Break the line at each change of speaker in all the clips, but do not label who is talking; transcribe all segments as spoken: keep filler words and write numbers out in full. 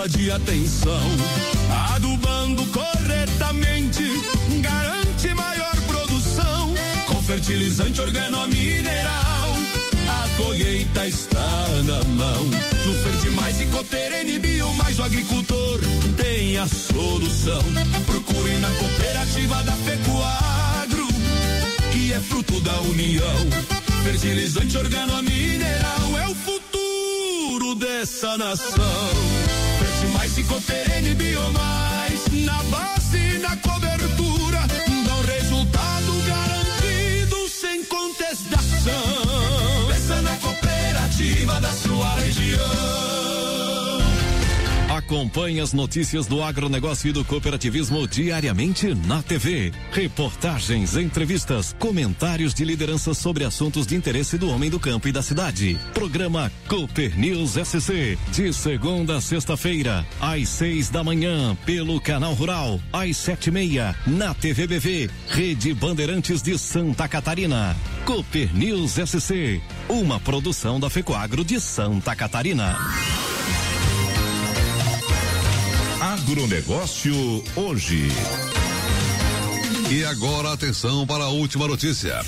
falta de atenção. Adubando corretamente garante maior produção. Com fertilizante organomineral, a colheita está na mão. No Verde Mais e Cooperene Bio Mais, o agricultor tem a solução. Procure na cooperativa da Fecoagro, que é fruto da união. Fertilizante organomineral é o futuro dessa nação. Verde Mais e Cooperene Bio Mais, na base e na cobertura, dão resultado garantido sem contestação. Pensa na cooperativa da sua região.
Acompanhe as notícias do agronegócio e do cooperativismo diariamente na T V. Reportagens, entrevistas, comentários de liderança sobre assuntos de interesse do homem do campo e da cidade. Programa Cooper News S C, de segunda a sexta-feira, às seis da manhã, pelo Canal Rural, às sete e meia, na T V B V, Rede Bandeirantes de Santa Catarina. Cooper News S C, uma produção da Fecoagro de Santa Catarina.
Agronegócio hoje. E agora atenção para a última notícia.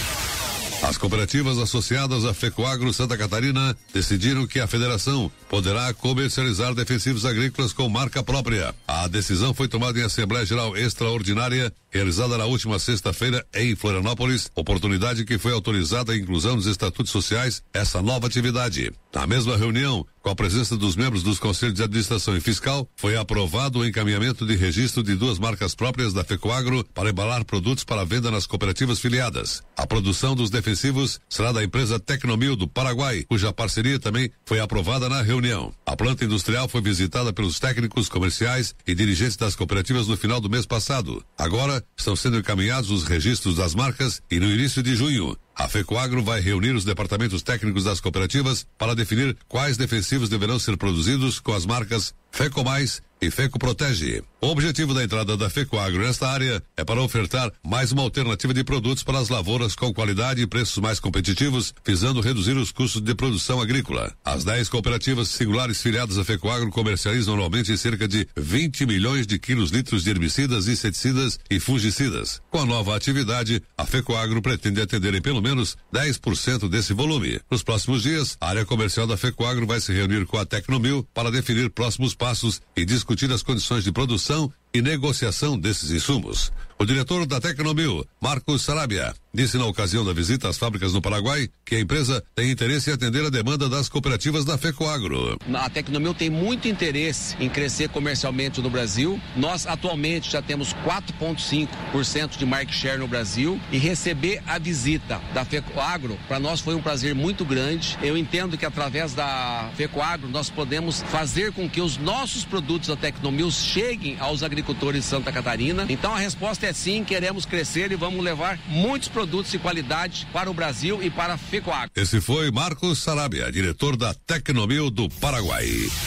As cooperativas associadas à Fecoagro Santa Catarina decidiram que a federação poderá comercializar defensivos agrícolas com marca própria. A decisão foi tomada em Assembleia Geral Extraordinária, realizada na última sexta-feira em Florianópolis, oportunidade que foi autorizada a inclusão nos estatutos sociais essa nova atividade. Na mesma reunião, com a presença dos membros dos Conselhos de Administração e Fiscal, foi aprovado o encaminhamento de registro de duas marcas próprias da Fecoagro para embalar produtos para venda nas cooperativas filiadas. A produção dos defensivos será da empresa Tecnomil do Paraguai, cuja parceria também foi aprovada na reunião. A planta industrial foi visitada pelos técnicos comerciais e dirigentes das cooperativas no final do mês passado. Agora estão sendo encaminhados os registros das marcas e no início de junho a Fecoagro vai reunir os departamentos técnicos das cooperativas para definir quais defensivos deverão ser produzidos com as marcas Fecomais e Feco Protege. O objetivo da entrada da Fecoagro nesta área é para ofertar mais uma alternativa de produtos para as lavouras com qualidade e preços mais competitivos, visando reduzir os custos de produção agrícola. As dez cooperativas singulares filiadas à Fecoagro comercializam anualmente cerca de vinte milhões de quilos litros de herbicidas, inseticidas e fungicidas. Com a nova atividade, a Fecoagro pretende atender em pelo menos dez por cento desse volume. Nos próximos dias, a área comercial da Fecoagro vai se reunir com a Tecnomil para definir próximos passos e discutir as condições de produção e negociação desses insumos. O diretor da Tecnomil, Marcos Sarabia, disse na ocasião da visita às fábricas no Paraguai que a empresa tem interesse em atender a demanda das cooperativas da Fecoagro.
A Tecnomil tem muito interesse em crescer comercialmente no Brasil. Nós atualmente já temos quatro vírgula cinco por cento de market share no Brasil e receber a visita da Fecoagro para nós foi um prazer muito grande. Eu entendo que através da Fecoagro nós podemos fazer com que os nossos produtos da Tecnomil cheguem aos agricultores de Santa Catarina. Então a resposta é sim, queremos crescer e vamos levar muitos produtos de qualidade para o Brasil e para a Fecoagro.
Esse foi Marcos Sarabia, diretor da Tecnomil do Paraguai.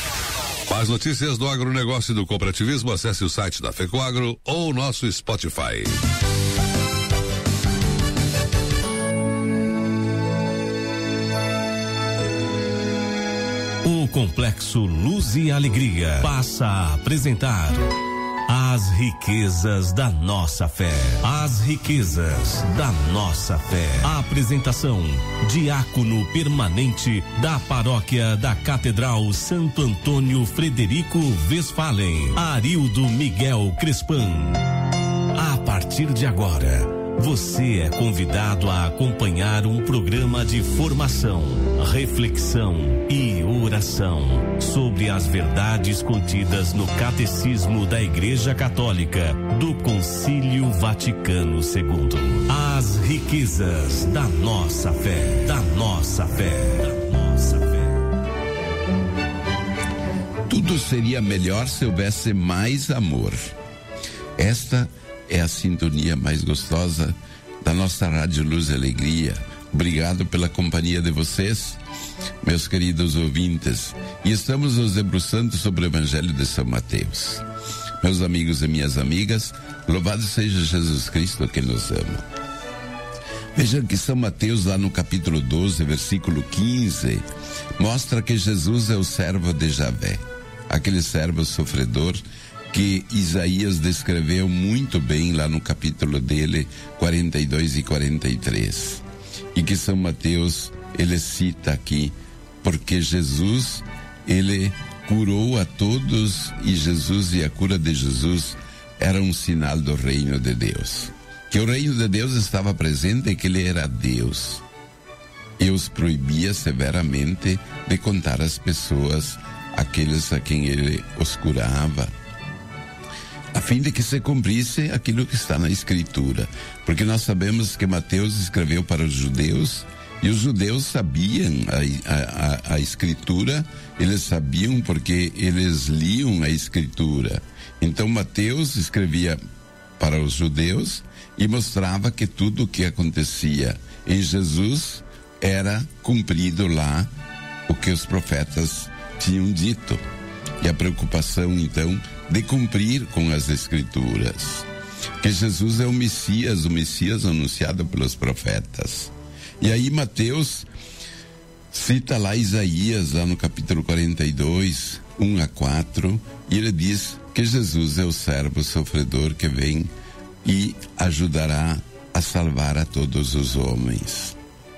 Mais notícias do agronegócio e do cooperativismo, acesse o site da Fecoagro ou o nosso Spotify.
O Complexo Luz e Alegria passa a apresentar as riquezas da nossa fé. As riquezas da nossa fé. A apresentação: diácono permanente da paróquia da Catedral Santo Antônio Frederico Westphalen, Arildo Miguel Crespan. A partir de agora, você é convidado a acompanhar um programa de formação, reflexão e oração sobre as verdades contidas no Catecismo da Igreja Católica do Concílio Vaticano segundo. As riquezas da nossa fé, da nossa fé, da nossa fé.
Tudo seria melhor se houvesse mais amor. Esta é a sintonia mais gostosa da nossa Rádio Luz e Alegria. Obrigado pela companhia de vocês, meus queridos ouvintes. E estamos nos debruçando sobre o Evangelho de São Mateus. Meus amigos e minhas amigas, louvado seja Jesus Cristo que nos ama. Vejam que São Mateus, lá no capítulo doze, versículo quinze, mostra que Jesus é o servo de Javé. aquele servo sofredor que Isaías descreveu muito bem lá no capítulo dele, quarenta e dois e quarenta e três. E que São Mateus, ele cita aqui, porque Jesus, ele curou a todos, e Jesus e a cura de Jesus era um sinal do reino de Deus. Que o reino de Deus estava presente e que ele era Deus. E os proibia severamente de contar às pessoas aqueles a quem ele os curava, a fim de que se cumprisse aquilo que está na Escritura. Porque nós sabemos que Mateus escreveu para os judeus, e os judeus sabiam a, a, a Escritura, eles sabiam porque eles liam a Escritura. Então Mateus escrevia para os judeus e mostrava que tudo o que acontecia em Jesus era cumprido lá, o que os profetas tinham dito. E a preocupação, então, de cumprir com as Escrituras. Que Jesus é o Messias, o Messias anunciado pelos profetas. E aí Mateus cita lá Isaías, lá no capítulo quarenta e dois, um a quatro, e ele diz que Jesus é o servo sofredor que vem e ajudará a salvar a todos os homens.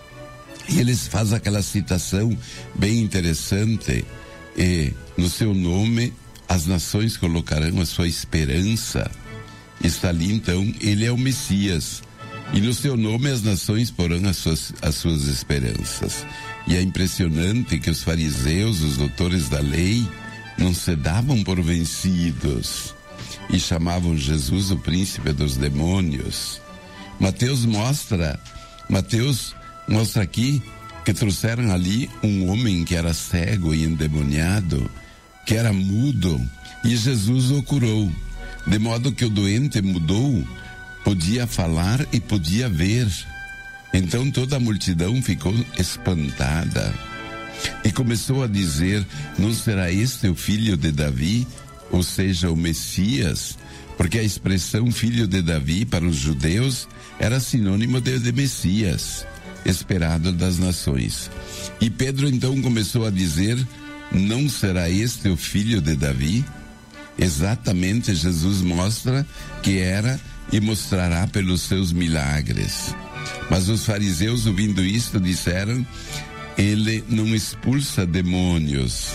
E ele faz aquela citação bem interessante, e no seu nome as nações colocarão a sua esperança. Está ali então, ele é o Messias, e no seu nome as nações porão as suas, as suas esperanças. E é impressionante que os fariseus, os doutores da lei, não se davam por vencidos e chamavam Jesus o príncipe dos demônios. Mateus mostra, Mateus mostra aqui que trouxeram ali um homem que era cego e endemoniado, que era mudo, e Jesus o curou, de modo que o doente mudou, podia falar e podia ver. Então toda a multidão ficou espantada e começou a dizer: não será este o filho de Davi, ou seja, o Messias? Porque a expressão filho de Davi para os judeus era sinônimo de, de Messias, esperado das nações. E Pedro então começou a dizer: não será este o filho de Davi? Exatamente, Jesus mostra que era e mostrará pelos seus milagres. Mas os fariseus, ouvindo isto, disseram: ele não expulsa demônios,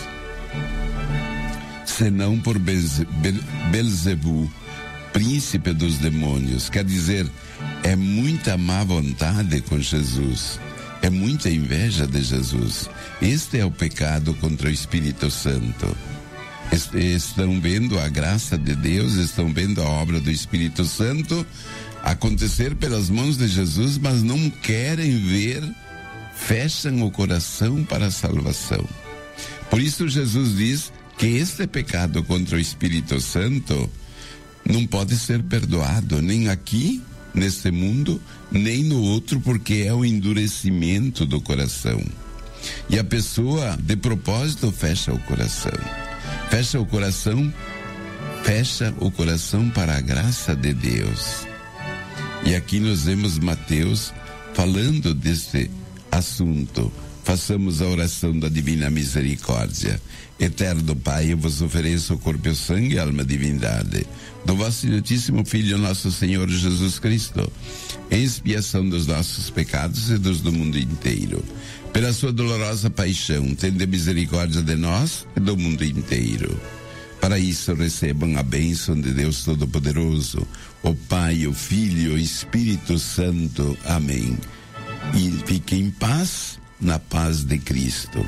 senão por Belzebu, príncipe dos demônios. Quer dizer, é muita má vontade com Jesus, é muita inveja de Jesus. Este é o pecado contra o Espírito Santo. Estão vendo a graça de Deus, estão vendo a obra do Espírito Santo acontecer pelas mãos de Jesus, mas não querem ver, fecham o coração para a salvação. Por isso Jesus diz que este pecado contra o Espírito Santo não pode ser perdoado, nem aqui, neste mundo, nem no outro, porque é o endurecimento do coração. E a pessoa, de propósito, fecha o coração. Fecha o coração, fecha o coração para a graça de Deus. E aqui nós vemos Mateus falando deste assunto. Façamos a oração da divina misericórdia. Eterno Pai, eu vos ofereço o corpo, o sangue e a alma divindade do vosso diletíssimo Filho, nosso Senhor Jesus Cristo, em expiação dos nossos pecados e dos do mundo inteiro. Pela sua dolorosa paixão, tende misericórdia de nós e do mundo inteiro. Para isso, recebam a bênção de Deus Todo-Poderoso, o Pai, o Filho e o Espírito Santo. Amém. E fiquem em paz, na paz de Cristo.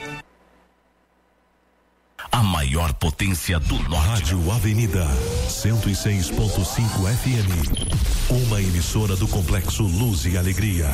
A maior potência do norte.
Rádio Avenida cento e seis ponto cinco F M. Uma emissora do Complexo Luz e Alegria.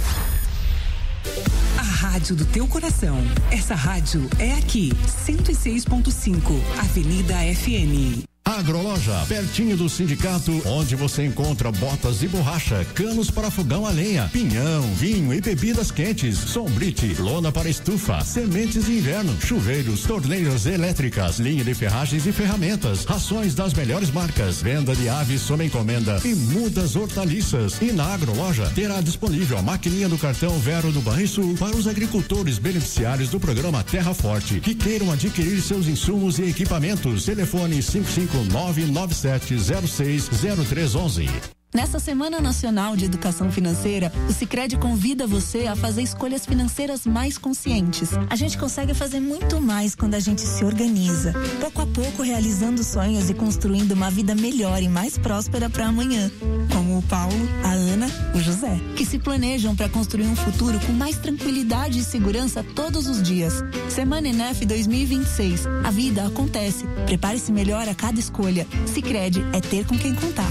A rádio do teu coração. Essa rádio é aqui, cento e seis ponto cinco, Avenida F M.
Agroloja, pertinho do sindicato, onde você encontra botas de borracha, canos para fogão a lenha, pinhão, vinho e bebidas quentes, sombrite, lona para estufa, sementes de inverno, chuveiros, torneiras elétricas, linha de ferragens e ferramentas, rações das melhores marcas, venda de aves sob encomenda e mudas hortaliças. E na Agroloja terá disponível a maquininha do cartão Vero do Banrisul para os agricultores beneficiários do programa Terra Forte que queiram adquirir seus insumos e equipamentos. Telefone cinco cinco nove nove sete zero seis zero três um um.
Nessa Semana Nacional de Educação Financeira, o Sicredi convida você a fazer escolhas financeiras mais conscientes. A gente consegue fazer muito mais quando a gente se organiza, pouco a pouco realizando sonhos e construindo uma vida melhor e mais próspera para amanhã. Como o Paulo, a Ana, o José, que se planejam para construir um futuro com mais tranquilidade e segurança todos os dias. Semana Enef dois mil e vinte e seis. A vida acontece. Prepare-se melhor a cada escolha. Sicredi é ter com quem contar.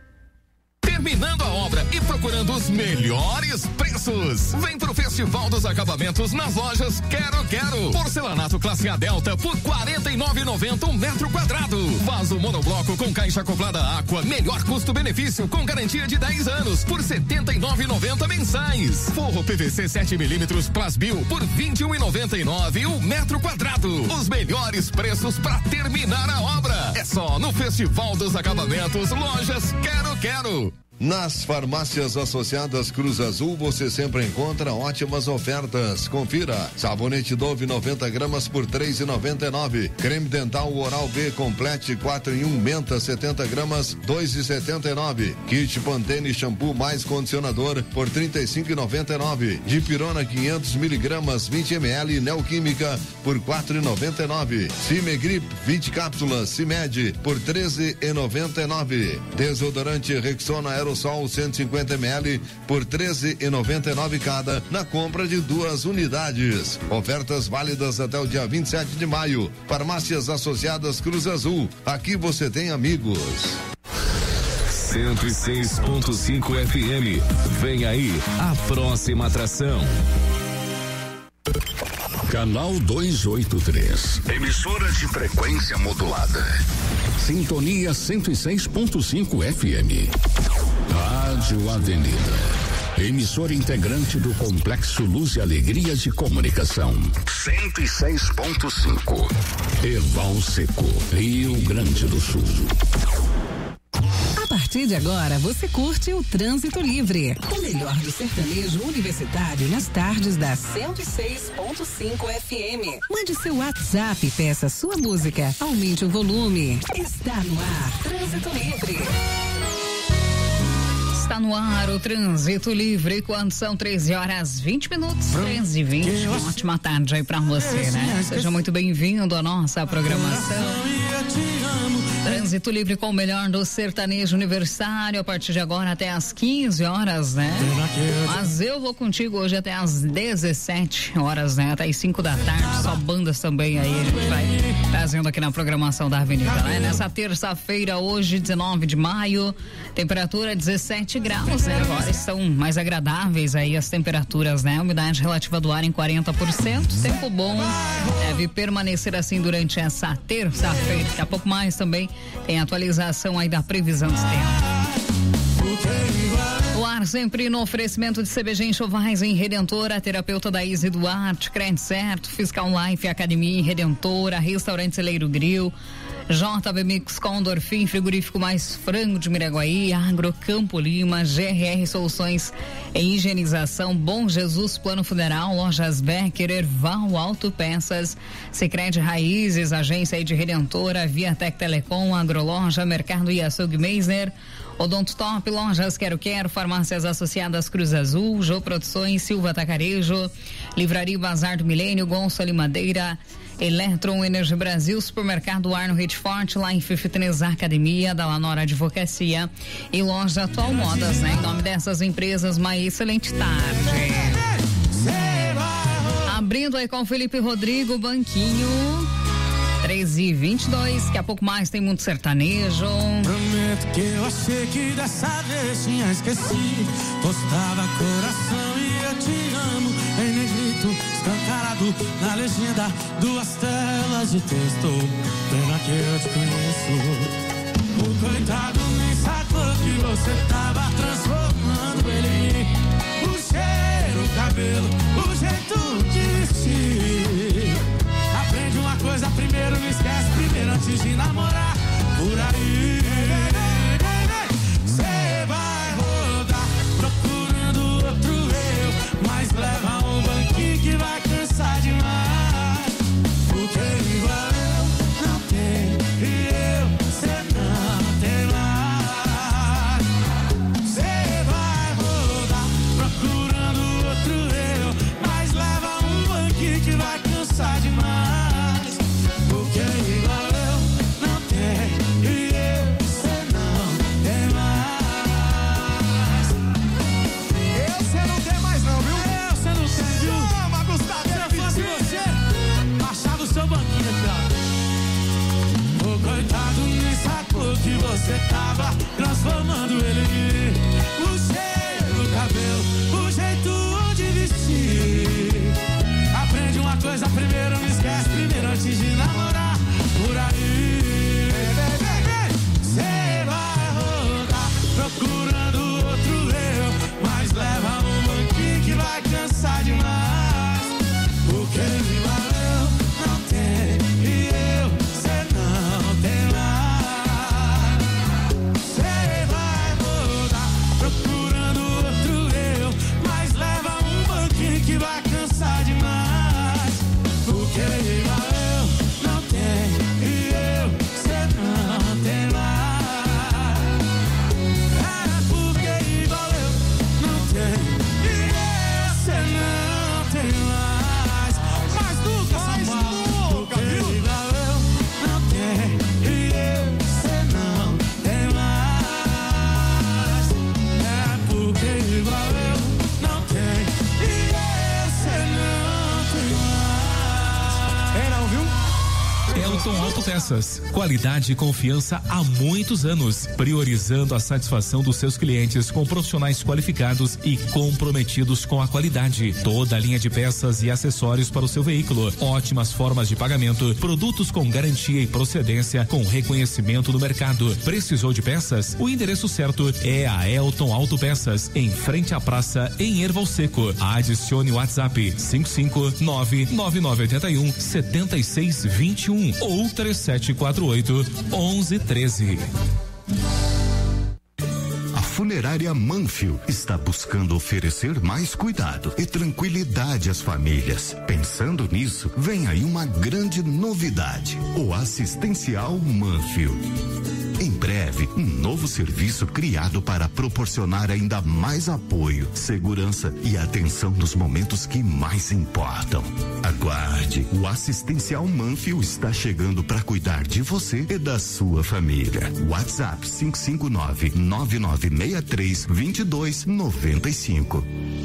Terminando a obra e procurando os melhores preços. Vem pro Festival dos Acabamentos nas lojas Quero Quero. Porcelanato classe A Delta por quarenta e nove reais e noventa centavos um metro quadrado. Vaso monobloco com caixa acoplada Aqua. Melhor custo-benefício com garantia de dez anos por setenta e nove reais e noventa centavos mensais. Forro P V C sete milímetros Plasbil por vinte e um reais e noventa e nove centavos o metro quadrado. Os melhores preços para terminar a obra. É só no Festival dos Acabamentos, lojas Quero Quero.
Nas farmácias associadas Cruz Azul você sempre encontra ótimas ofertas. Confira: sabonete Dove noventa gramas por três reais e noventa e nove centavos. Creme dental Oral B Complete quatro em um Menta setenta gramas dois reais e setenta e nove centavos. Kit Pantene shampoo mais condicionador por trinta e cinco reais e noventa e nove centavos. Dipirona quinhentos miligramas vinte mililitros Neoquímica por quatro reais e noventa e nove centavos. Cimegrip vinte cápsulas Cimed por treze reais e noventa e nove centavos. Desodorante Rexona Aerosol cento e cinquenta mililitros por treze reais e noventa e nove centavos cada na compra de duas unidades. Ofertas válidas até o dia vinte e sete de maio. Farmácias Associadas Cruz Azul. Aqui você tem amigos.
cento e seis ponto cinco F M. Vem aí a próxima atração.
Canal duzentos e oitenta e três. Emissora de frequência modulada. Sintonia cento e seis ponto cinco F M. Rádio Avenida. Emissora integrante do Complexo Luz e Alegria de Comunicação. cento e seis ponto cinco. Erval Seco, Rio Grande do Sul.
A partir de agora, você curte o Trânsito Livre. O melhor do sertanejo universitário nas tardes da cento e seis ponto cinco F M. Mande seu WhatsApp e peça sua música. Aumente o volume. Está no ar, Trânsito Livre.
Está no ar o Trânsito Livre, quando são treze horas vinte minutos, treze e vinte. Uma ótima tarde aí pra você, né? Seja muito bem-vindo à nossa programação. Trânsito Livre com o melhor do sertanejo universitário, a partir de agora até às quinze horas, né? Mas eu vou contigo hoje até às dezessete horas, né? Até às cinco da tarde, só bandas também aí, a gente vai trazendo aqui na programação da Avenida, né? Nessa terça-feira, hoje, dezenove de maio, temperatura dezessete graus, né? Agora estão mais agradáveis aí as temperaturas, né? Umidade relativa do ar em quarenta por cento, tempo bom, deve permanecer assim durante essa terça-feira. Daqui a pouco mais também tem atualização aí da previsão de tempo. O ar sempre no oferecimento de C B G Enxovais em Redentora, terapeuta da Izzy Duarte, Crédito Certo, Fiscal Life, Academia em Redentora, Restaurante Celeiro Grill, J B Mix Condor Fim, Frigorífico Mais Frango de Miraguaí, Agro Campo Lima, G R R Soluções em Higienização, Bom Jesus Plano Funeral, Lojas Becker, Erval Autopeças, Sicredi Raízes, Agência de Redentora, Viatec Telecom, Agroloja, Mercado e Açougue Meisner, Odonto Top, Lojas Quero Quero, Farmácias Associadas Cruz Azul, Jô Produções, Silva Tacarejo, Livraria Bazar do Milênio, Gonçalo Madeira, Eletron Energia Brasil, Supermercado Arno Rede Forte, Life Fitness Academia, da Lanora Advocacia e Loja Atual Modas, né? Em nome dessas empresas, uma excelente tarde. Abrindo aí com o Felipe Rodrigo, Banquinho, treze e vinte e dois, daqui a pouco mais tem muito sertanejo.
Prometo que eu achei que dessa vez tinha esquecido. Postava coração e eu te amo em negrito, escancarado na legenda, duas telas de texto. Pena que eu te conheço. O coitado nem sacou que você tava transformando ele em mim. O cheiro, o cabelo, o jeito de vestir. Aprende uma coisa primeiro, não esquece primeiro antes de namorar. Por aí cê vai rodar procurando outro eu, mas leva um banquinho que vai cansar demais. Porque igual eu não tem e eu cê não tem mais. Cê vai rodar procurando outro eu, mas leva um banquinho que vai cansar demais. Porque igual eu não tem e eu cê não tem mais. Eu cê não tem mais não, viu? Eu cê não tem, viu? Chama, Gustavo, se eu fosse você, baixava o seu banquinho aqui, ó. O coitado nem sacou que você tava transformando ele em mim. O cheiro, o cabelo, o jeito de vestir. Aprende uma coisa primeiro, não esquece primeiro antes de namorar. Por aí cê vai rodar procurando outro eu, mas leva um banquinho que vai cansar demais. Porque igual eu não tenho e eu cê não tem mais. Cê vai rodar procurando outro eu, mas leva um banquinho que vai cansar demais. Porque igual eu não tenho e eu cê não tem mais. É porque igual eu não tenho e eu cê não tem mais. Mas nunca, mais nunca, viu? Igual eu não tenho e eu cê não tem mais. É porque igual eu não tenho e eu cê não tem mais. É não, viu?
Elton Autopeças, qualidade e confiança há muitos anos, priorizando a satisfação dos seus clientes com profissionais qualificados e comprometidos com a qualidade. Toda a linha de peças e acessórios para o seu veículo, ótimas formas de pagamento, produtos com garantia e procedência com reconhecimento no mercado. Precisou de peças? O endereço certo é a Elton Autopeças, em frente à praça em Erval Seco. Adicione o WhatsApp cinco cinco nove nove nove oito um sete seis dois um ou três sete quatro oito um um um três.
A Funerária Manfio está buscando oferecer mais cuidado e tranquilidade às famílias. Pensando nisso, vem aí uma grande novidade: o Assistencial Manfio. Em breve, um novo serviço criado para proporcionar ainda mais apoio, segurança e atenção nos momentos que mais importam. Aguarde, o Assistencial Manfio está chegando para cuidar de você e da sua família. WhatsApp cinco cinco nove nove nove seis três dois dois nove cinco.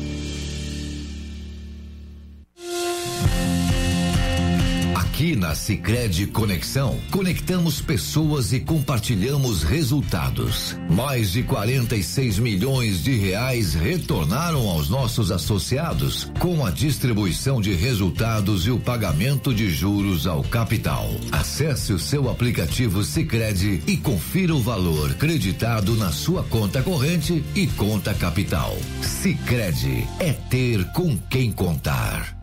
Aqui na Sicredi Conexão, conectamos pessoas e compartilhamos resultados. Mais de quarenta e seis milhões de reais retornaram aos nossos associados com a distribuição de resultados e o pagamento de juros ao capital. Acesse o seu aplicativo Sicredi e confira o valor creditado na sua conta corrente e conta capital. Sicredi é ter com quem contar.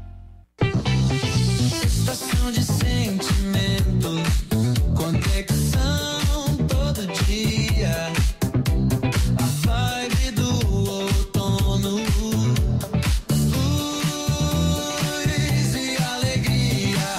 Estação de sentimento, conexão todo dia. A vibe do outono, luz e alegria.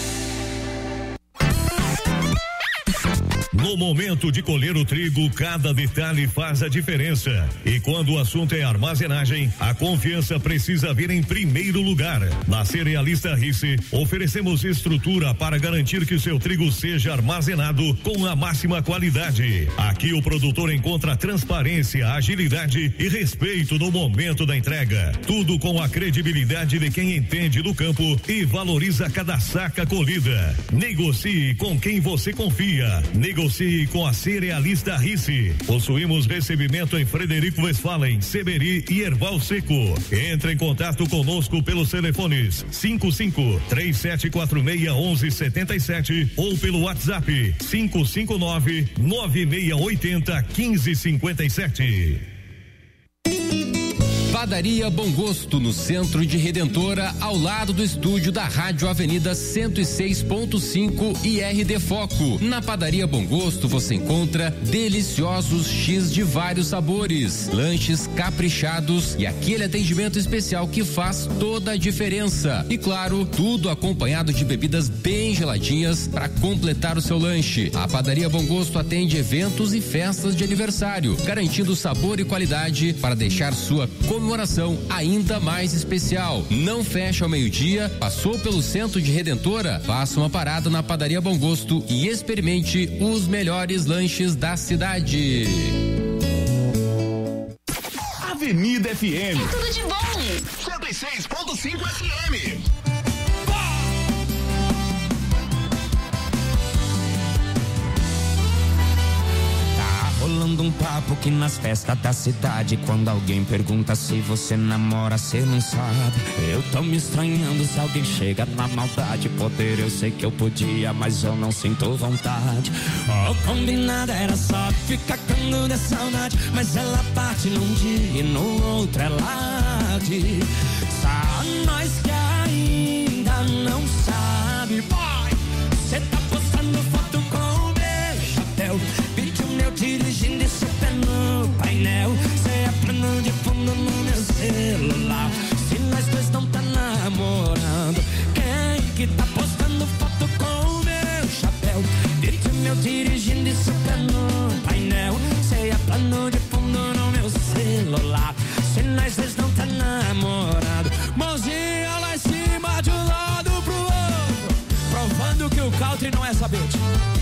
No momento de colher o trigo, cada detalhe faz a diferença. E quando o assunto é armazenagem, a confiança precisa vir em primeiro lugar. Na Cerealista Rice, oferecemos estrutura para garantir que o seu trigo seja armazenado com a máxima qualidade. Aqui o produtor encontra transparência, agilidade e respeito no momento da entrega. Tudo com a credibilidade de quem entende do campo e valoriza cada saca colhida. Negocie com quem você confia. Negocie negocie com a Cerealista Risse. Possuímos recebimento em Frederico Westphalen, Seberi e Erval Seco. Entre em contato conosco pelos telefones cinco cinco, três sete quatro seis, um um sete sete ou pelo WhatsApp cinco cinco nove, nove seis oito zero, um cinco cinco sete.
Padaria Bom Gosto, no centro de Redentora, ao lado do estúdio da Rádio Avenida cento e seis ponto cinco e R D Foco. Na Padaria Bom Gosto você encontra deliciosos X de vários sabores, lanches caprichados e aquele atendimento especial que faz toda a diferença. E claro, tudo acompanhado de bebidas bem geladinhas para completar o seu lanche. A Padaria Bom Gosto atende eventos e festas de aniversário, garantindo sabor e qualidade para deixar sua comemoração ainda mais especial. Não fecha ao meio-dia, passou pelo centro de Redentora? Faça uma parada na Padaria Bom Gosto e experimente os melhores lanches da cidade.
Avenida F M.
É tudo de bom.
cento e seis ponto cinco F M.
Rolando um papo que nas festas da cidade, quando alguém pergunta se você namora, cê não sabe. Eu tô me estranhando se alguém chega na maldade. Poder eu sei que eu podia, mas eu não sinto vontade. O combinado era só ficar cagando de saudade, mas ela parte num dia e no outro ela arde. Só nós que ainda não sabe. Boy, cê tá postando foto com o meu chapéu, eu dirigindo esse pé no painel. Cê é plano de fundo no meu celular. Se nós dois não tá namorando, quem que tá postando foto com o meu chapéu? Vídeo meu dirigindo esse pé no painel. Cê é plano de fundo no meu celular. Se nós dois não tá namorando, mãozinha lá em cima de um lado pro outro, provando que o country não é sabete.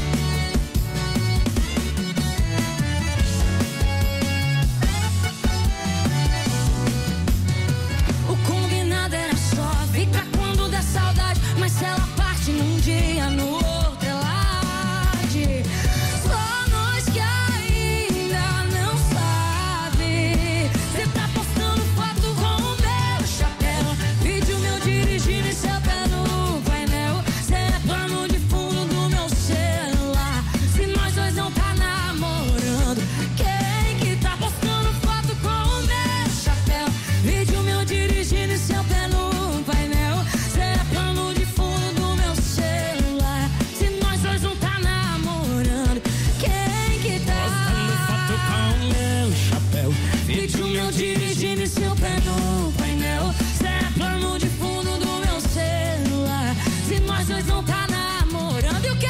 Fica quando der saudade, mas se ela parte num dia, no outro ela arde. Só nós que ainda não sabe. Cê tá postando foto com o meu chapéu, vídeo meu dirigindo e seu pé no painel. Cê é plano de fundo do meu celular. Se nós dois não tá namorando, quem que tá postando foto com o meu chapéu, vídeo meu dirigindo e seu pé no painel? Cê é plano de fundo do meu celular. Se nós dois não tá namorando, quem que tá
postando foto com o meu chapéu,
vídeo meu dirigindo e seu pé no painel? Cê é plano de fundo do meu celular. Se nós dois não tá namorando, e o quê?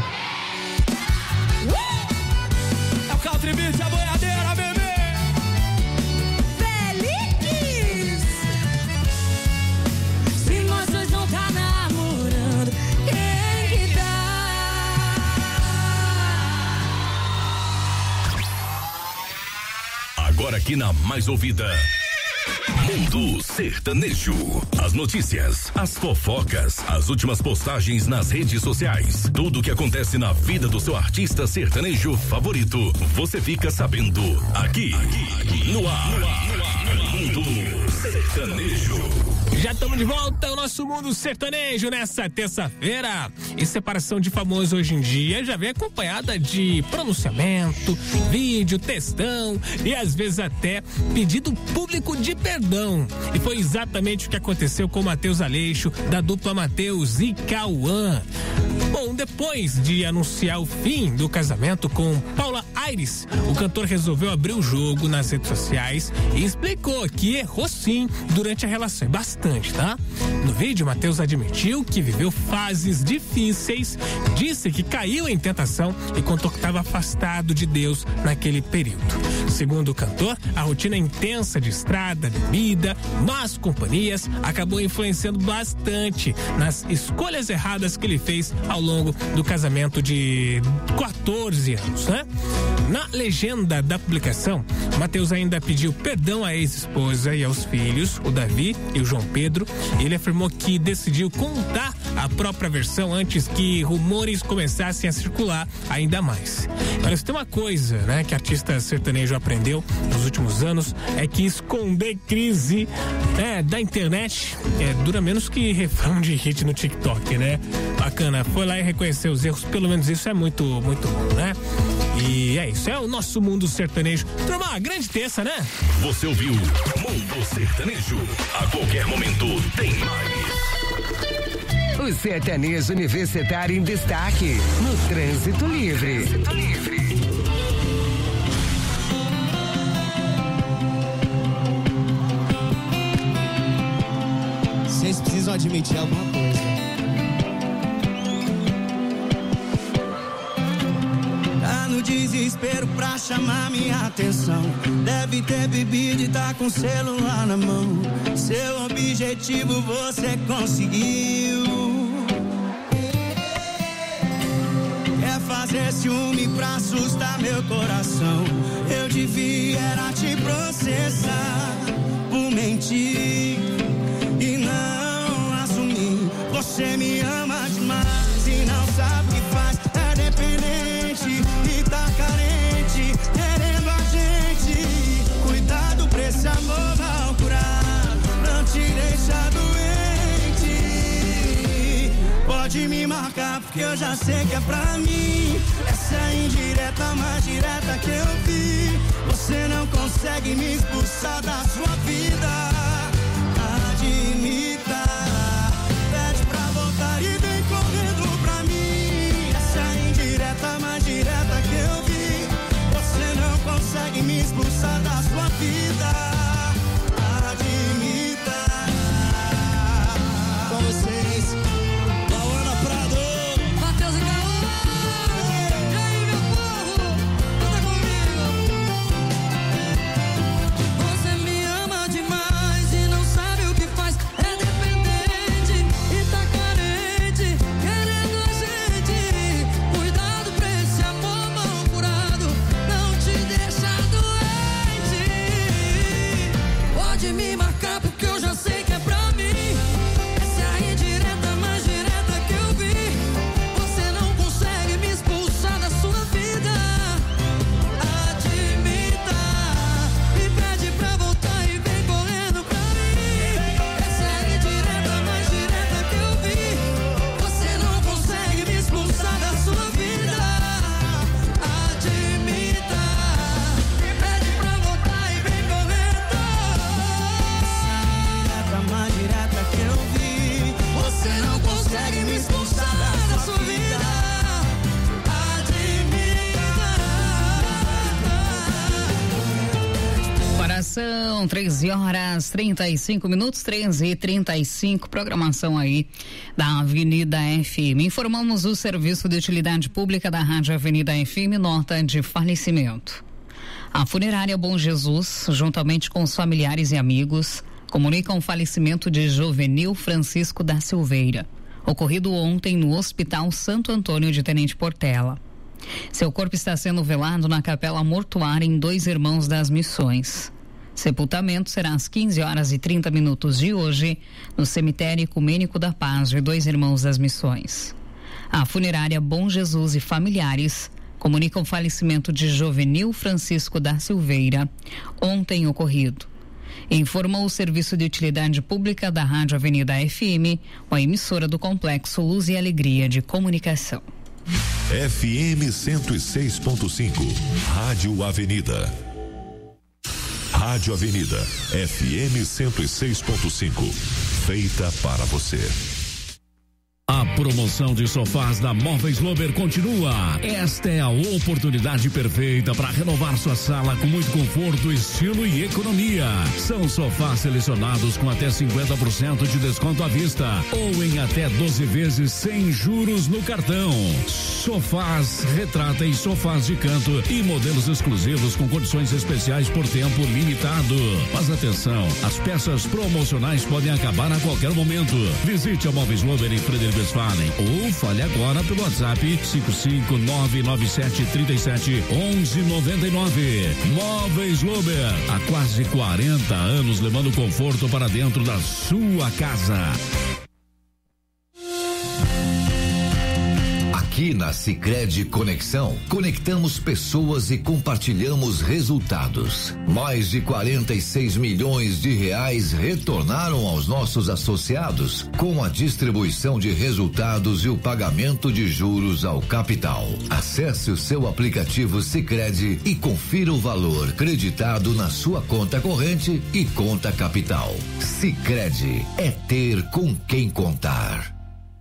Uh!
É o Country Beat, a boiadeira, bebê.
Tá namorando, quem que tá?
Agora aqui na mais ouvida, Mundo Sertanejo. As notícias, as fofocas, as últimas postagens nas redes sociais. Tudo o que acontece na vida do seu artista sertanejo favorito, você fica sabendo aqui, aqui, aqui no ar, no ar, no ar. Mundo Sertanejo.
Já estamos de volta ao nosso Mundo Sertanejo nessa terça-feira. E separação de famoso hoje em dia já vem acompanhada de pronunciamento, vídeo, textão e às vezes até pedido público de perdão. E foi exatamente o que aconteceu com o Matheus Aleixo, da dupla Matheus e Cauã. Bom, depois de anunciar o fim do casamento com Paula Aires, o cantor resolveu abrir o jogo nas redes sociais e explicou que errou sim durante a relação. Bastante, tá? No vídeo, Matheus admitiu que viveu fases difíceis, disse que caiu em tentação e contou que estava afastado de Deus naquele período. Segundo o cantor, a rotina intensa de estrada, bebida, más companhias acabou influenciando bastante nas escolhas erradas que ele fez ao longo do casamento de quatorze anos, né? Na legenda da publicação, Matheus ainda pediu perdão à ex-esposa e aos filhos, o Davi e o João Pedro. Ele afirmou que decidiu contar a própria versão antes que rumores começassem a circular ainda mais. Olha, se tem uma coisa, né, que artista sertanejo aprendeu nos últimos anos é que esconder crise, né, da internet é, dura menos que refrão de hit no TikTok, né? Bacana, foi lá e reconheceu os erros, pelo menos isso é muito, muito bom, né? E é isso, é o nosso mundo sertanejo. Turma, grande terça, né?
Você ouviu Mundo Sertanejo. A qualquer momento tem mais.
O sertanejo universitário em destaque no Trânsito Livre. Trânsito Livre.
Vocês precisam admitir alguma coisa. Tá no desespero pra chamar minha atenção. Deve ter bebido e tá com o celular na mão. Seu objetivo você conseguiu. Quer fazer ciúme pra assustar meu coração. Eu devia era te processar por mentir e não assumir. Você me ama demais e não sabe o que faz. É dependente e tá carente, querendo a gente. Cuidado pra esse amor mal curado, não te deixa doente. Pode me marcar porque eu já sei que é pra mim. Essa é a indireta mais direta que eu vi. Você não consegue me expulsar da sua vida. Admita, pede pra voltar e vem correndo pra mim. Essa é a indireta mais direta que eu vi. Você não consegue me expulsar da sua vida. Admita. Com vocês, Lauana Prado, Matheus e Caô. E aí, meu povo, canta comigo. Você me ama demais e não sabe o que faz. É dependente e tá carente, querendo a gente. Cuidado pra esse amor mal curado, não te deixa doente. Pode me marcar porque eu já sei que é pra mim. Essa é a indireta mais direta que eu vi. Você não consegue me expulsar da sua vida. Admita e pede pra voltar e vem correndo pra mim. Essa é a indireta mais direta que eu vi. Você não consegue me expulsar da sua vida. Admita e pede pra voltar e vem correndo. Essa é a indireta mais direta que eu vi. Você não consegue me expulsar da sua vida.
São treze horas trinta e cinco minutos, treze e trinta e cinco, programação aí da Avenida F M. Informamos o Serviço de Utilidade Pública da Rádio Avenida F M, nota de falecimento. A funerária Bom Jesus, juntamente com os familiares e amigos, comunicam o falecimento de Jovenil Francisco da Silveira, ocorrido ontem no Hospital Santo Antônio de Tenente Portela. Seu corpo está sendo velado na Capela Mortuária em Dois Irmãos das Missões. Sepultamento será às quinze horas e trinta minutos de hoje, no Cemitério Ecumênico da Paz de Dois Irmãos das Missões. A funerária Bom Jesus e familiares comunicam o falecimento de Jovenil Francisco da Silveira, ontem ocorrido. Informou o Serviço de Utilidade Pública da Rádio Avenida F M, a emissora do Complexo Luz e Alegria de Comunicação.
F M cento e seis ponto cinco, Rádio Avenida. Rádio Avenida, F M cento e seis ponto cinco, feita para você.
A promoção de sofás da Móveis Lober continua. Esta é a oportunidade perfeita para renovar sua sala com muito conforto, estilo e economia. São sofás selecionados com até cinquenta por cento de desconto à vista ou em até doze vezes sem juros no cartão. Sofás retrata e sofás de canto e modelos exclusivos com condições especiais por tempo limitado. Mas atenção, as peças promocionais podem acabar a qualquer momento. Visite a Móveis Lober em Frederico Westphalen ou fale agora pelo WhatsApp cinco cinco nove nove sete três sete onze noventa e nove. Móveis Lober, há quase quarenta anos levando conforto para dentro da sua casa.
Aqui na Sicredi Conexão, conectamos pessoas e compartilhamos resultados. Mais de quarenta e seis milhões de reais retornaram aos nossos associados com a distribuição de resultados e o pagamento de juros ao capital. Acesse o seu aplicativo Sicredi e confira o valor creditado na sua conta corrente e conta capital. Sicredi é ter com quem contar.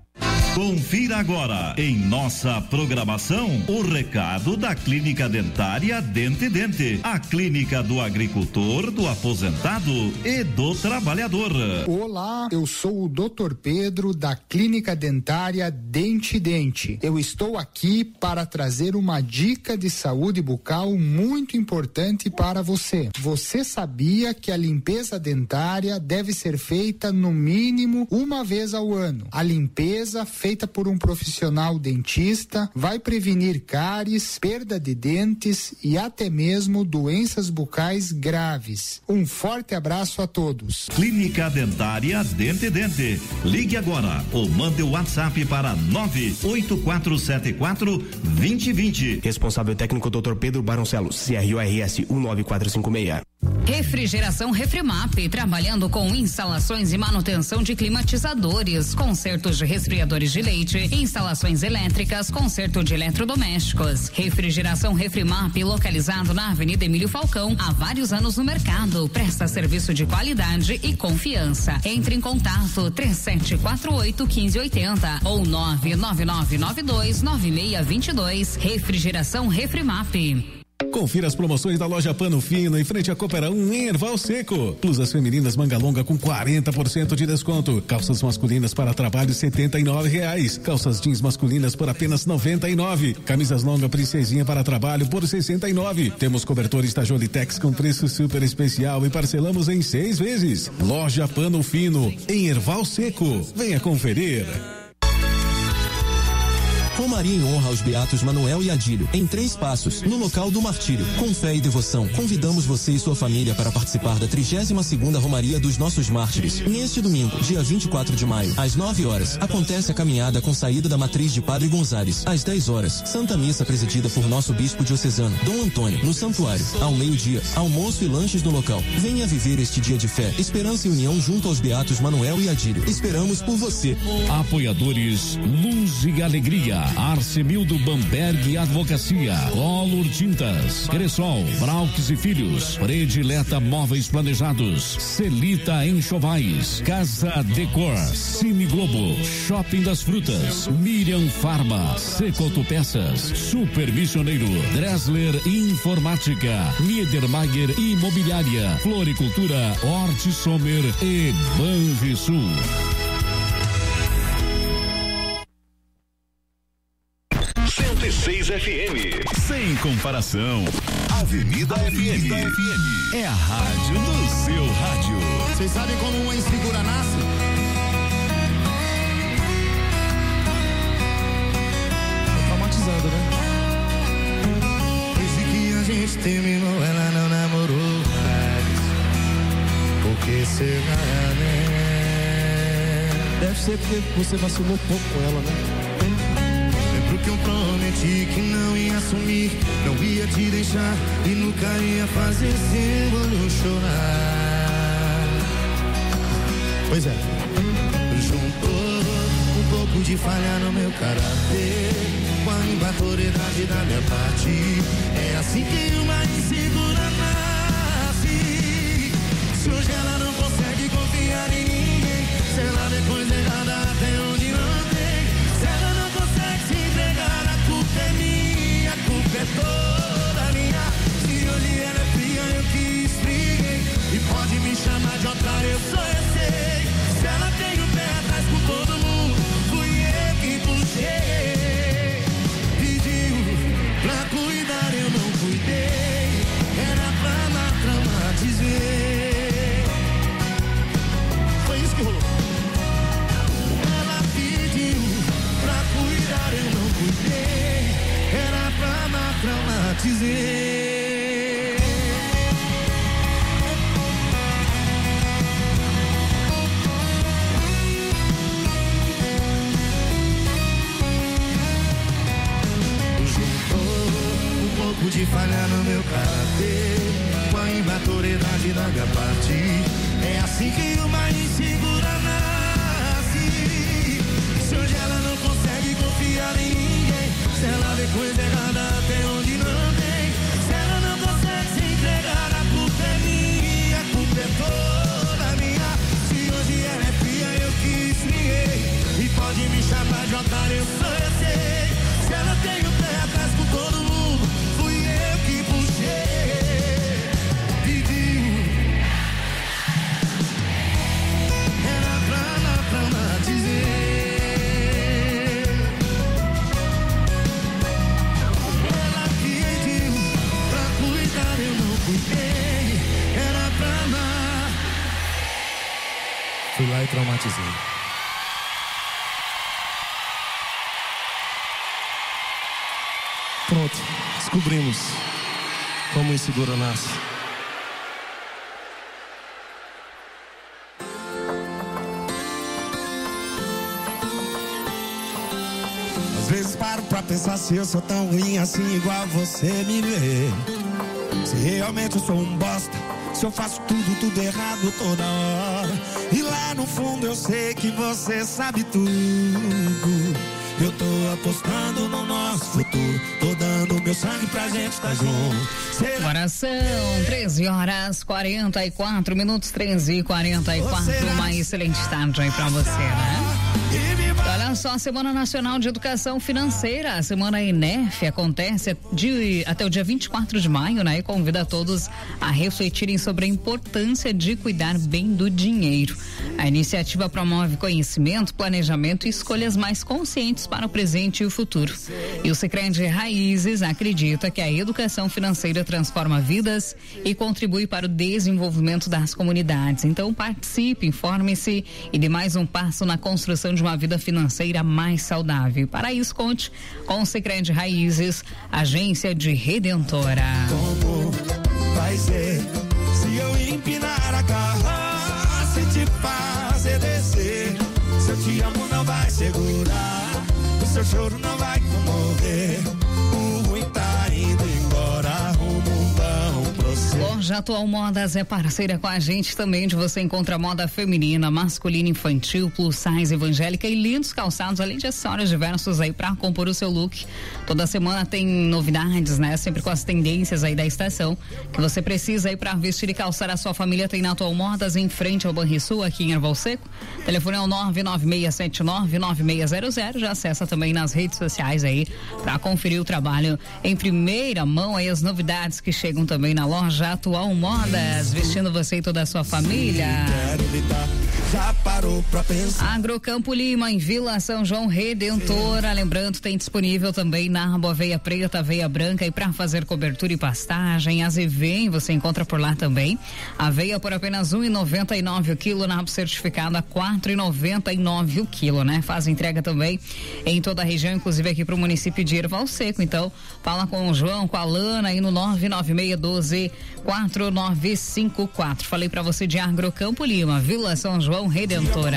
Confira agora em nossa programação o recado da Clínica Dentária Dente Dente, a clínica do agricultor, do aposentado e do trabalhador.
Olá, eu sou o doutor Pedro da Clínica Dentária Dente Dente. Eu estou aqui para trazer uma dica de saúde bucal muito importante para você. Você sabia que a limpeza dentária deve ser feita no mínimo uma vez ao ano? A limpeza feita por um profissional dentista vai prevenir cáries, perda de dentes e até mesmo doenças bucais graves. Um forte abraço a todos.
Clínica Dentária Dente Dente. Ligue agora ou mande o WhatsApp para nove oito quatro sete quatro, dois zero dois zero.
Responsável técnico doutor Pedro Baroncelos, C R O R S um nove quatro cinco seis.
Refrigeração Refrimap, trabalhando com instalações e manutenção de climatizadores, consertos de resfriadores de leite, instalações elétricas, conserto de eletrodomésticos. Refrigeração Refrimap, localizado na Avenida Emílio Falcão, há vários anos no mercado, presta serviço de qualidade e confiança. Entre em contato três sete quatro oito, um cinco oito zero ou nove nove nove nove dois nove seis dois dois. Refrigeração Refrimap.
Confira as promoções da loja Pano Fino em frente à Coopera um em Erval Seco. Blusas femininas manga longa com quarenta por cento de desconto. Calças masculinas para trabalho setenta e nove reais. Calças jeans masculinas por apenas noventa e nove. Camisas longa princesinha para trabalho por sessenta e nove. Temos cobertores da Jolitex com preço super especial e parcelamos em seis vezes. Loja Pano Fino em Erval Seco. Venha conferir.
Romaria em honra aos beatos Manuel e Adílio, em três passos, no local do martírio. Com fé e devoção, convidamos você e sua família para participar da trigésima segunda Romaria dos Nossos Mártires. Neste domingo, dia vinte e quatro de maio, às nove horas, acontece a caminhada com saída da matriz de Padre Gonzales. Às dez horas, Santa Missa presidida por nosso bispo diocesano, Dom Antônio, no santuário. Ao meio-dia, almoço e lanches no local. Venha viver este dia de fé, esperança e união junto aos beatos Manuel e Adílio. Esperamos por você.
Apoiadores Luz e Alegria, Arcemildo Bamberg Advocacia, Color Tintas, Cressol, Braux e Filhos, Predileta Móveis Planejados, Celita Enxovais, Casa Decor, Cine Globo, Shopping das Frutas, Miriam Farma, Secoto Peças, Super Missioneiro, Dressler Informática, Niedermayer Imobiliária, Floricultura, Horti Sommer e Banrisul.
cento e seis F M.
Sem comparação. Avenida F M. É a rádio do seu rádio.
Vocês sabem como uma insegura nasce?
Tô traumatizado, né? Desde que a gente terminou, ela não namorou mais. Por que será, né?
Deve ser porque você vacilou pouco com ela, né?
Que eu prometi que não ia assumir, não ia te deixar e nunca ia fazer símbolo chorar.
Pois é.
Juntou um pouco de falha no meu caráter com a imaturidade da minha parte. É assim que uma insegura nasce. Se hoje ela não consegue confiar em ninguém, se ela depois errada até onde não tem, se ela não consegue se entregar, a culpa é minha, a culpa é toda minha. Se hoje ela é fria, eu que esfriei, e pode me chamar de otário, eu só eu sei. Se ela tem o pé atrás com todo mundo, fui eu que puxei. Pediu pra cuidar, eu não cuidei, era pra matar, traumatizei. Foi isso que rolou. Ela pediu pra cuidar, eu não cuidei, era pra matar, traumatizei.
pude falhar no meu karatê, com a imaturidade da minha parte. É assim que uma insegura nasce. Se hoje ela não consegue confiar em ninguém, se ela vê coisa errada até onde não tem, se ela não consegue se entregar, a culpa é minha, a culpa é toda minha. Se hoje ela é fria, eu que esfriei, e pode me chamar de otário, eu sou, eu sei. Se ela tem o pé atrás com todo mundo, fui eu que puxei. Vivi. Era pra não, pra não dizer. Ela pediu pra cuidar, eu não cuidei. Era pra amar. Fui lá e traumatizei. Pronto, descobrimos como o inseguro nasce. Às vezes paro pra pensar se eu sou tão ruim assim, igual você me vê. Se realmente eu sou um bosta, se eu faço tudo, tudo errado toda hora. E lá no fundo eu sei que você sabe tudo. Eu tô apostando no nosso futuro, tô dando meu sangue pra gente estar junto. Será...
Agora são treze horas quarenta e quatro minutos, treze e quarenta e quatro. Uma excelente tarde aí pra você, né? Olha só, a Semana Nacional de Educação Financeira, a Semana I N E F, acontece de, até o dia vinte e quatro de maio, né? E convida todos a refletirem sobre a importância de cuidar bem do dinheiro. A iniciativa promove conhecimento, planejamento e escolhas mais conscientes para o presente e o futuro. E o Sicredi Raízes acredita que a educação financeira transforma vidas e contribui para o desenvolvimento das comunidades. Então participe, informe-se e dê mais um passo na construção de uma vida financeira mais saudável. Para isso, conte com o Sicredi Raízes, agência de Redentora.
Como vai ser se eu empinar a carroça e te fazer descer? Se eu te amo não vai segurar, o seu choro não vai comover. O ruim tá indo embora, rumo um bom processo.
Loja Atual Modas é parceira com a gente também, de você encontra moda feminina, masculina, infantil, plus size, evangélica e lindos calçados, além de acessórios diversos aí para compor o seu look. Toda semana tem novidades, né? Sempre com as tendências aí da estação que você precisa aí para vestir e calçar a sua família. Tem na Atual Modas, em frente ao Banrisul, aqui em Erval Seco. Telefone é o nove nove seis sete nove nove seis zero zero. Já acessa também nas redes sociais aí para conferir o trabalho em primeira mão, aí as novidades que chegam também na Loja Atual Modas, vestindo você e toda a sua família.
Já parou pra pensar.
Agrocampo Lima, em Vila São João Redentora. Lembrando, tem disponível também narbo, aveia preta, aveia branca, e para fazer cobertura e pastagem. Azevém você encontra por lá também. Aveia por apenas um e noventa e nove o quilo, narbo certificado a quatro e noventa e nove o quilo, né? Faz entrega também em toda a região, inclusive aqui pro município de Erval Seco. Então, fala com o João, com a Lana aí no nove nove seis um dois quatro nove cinco quatro. Falei pra você de Agrocampo Lima, Vila São João Redentora.